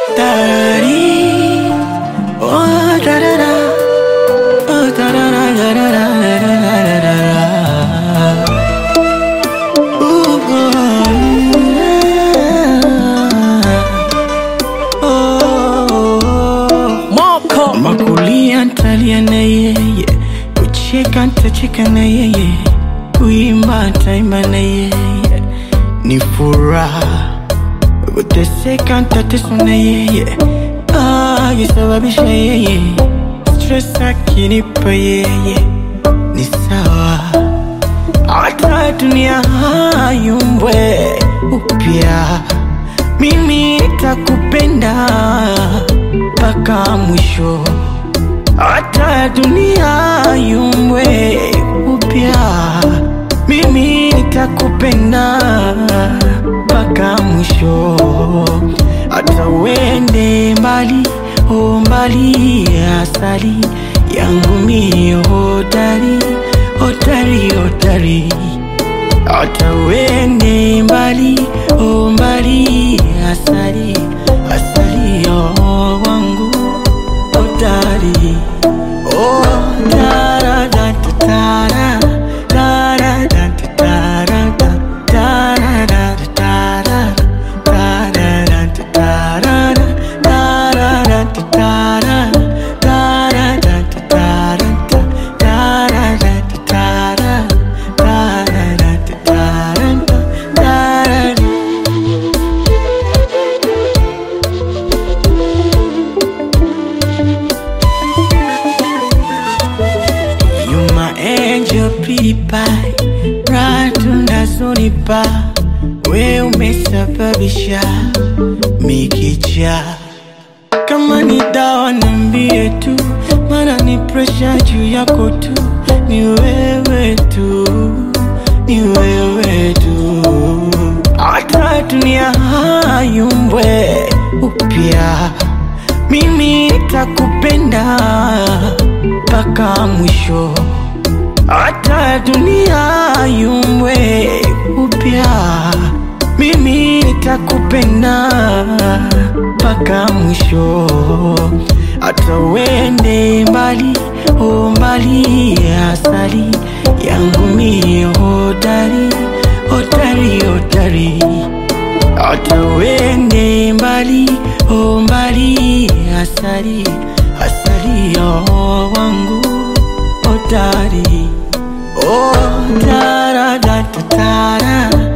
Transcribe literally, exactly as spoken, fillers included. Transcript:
Dari, oh da da da, oh da da da da da da da da da da. Ooh, oh, Moko makulia ntalia na yeye, kucheka ntacheka na yeye, kuimba ntaimba na yeye, ni furaha kuteseka ntateswa na yeye, akisababisha yeye, stress akinipa yeye, ni sawa. Hata dunia hayumbwe upya, mimi nitakupenda mpaka mwisho. Hata dunia hayumbwe upya, mimi nitakupenda mpaka mwisho. Hata uende mbali, oh mbali, asali yangu mie hodari, hodari, hodari. Hata uende mbali, oh mbali, asali, asali oh wangu hodari. Oh tara da tara, tara da tara da, tara da tara, tara da tara, tara da tara, tara da tara, tara da tara, tara da tara, tara. You my angel pretty pie, right unazonipa, we umesababisha mikicha. Kama ni dawa niambie tu, mana ni pressure juu yako tu. Ni wewe tu, ni wewe tu. Hata dunia hayumbwe upya, mimi nitakupenda mpaka mwisho. Hata dunia hayumbwe upya, mimi nitakupenda mpaka mwisho. Hata uende mbali, oh mbali, asali yangu mie hodari, hodari, hodari. Hata uende mbali, oh mbali, asali, asali oh wangu hodari. Oh tara da tara,